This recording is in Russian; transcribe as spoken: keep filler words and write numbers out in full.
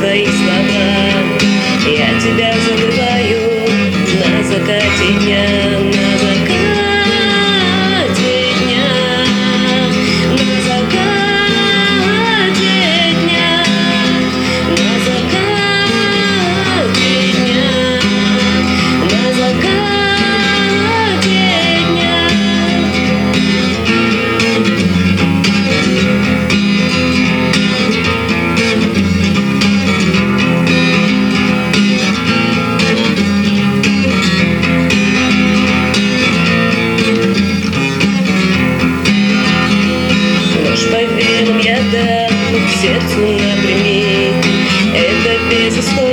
твои слова. Я тебя забываю на закате дня, на закате дня, на закате дня, на закате дня, на закате дня. Я дам к сердцу напрямик, это без истории.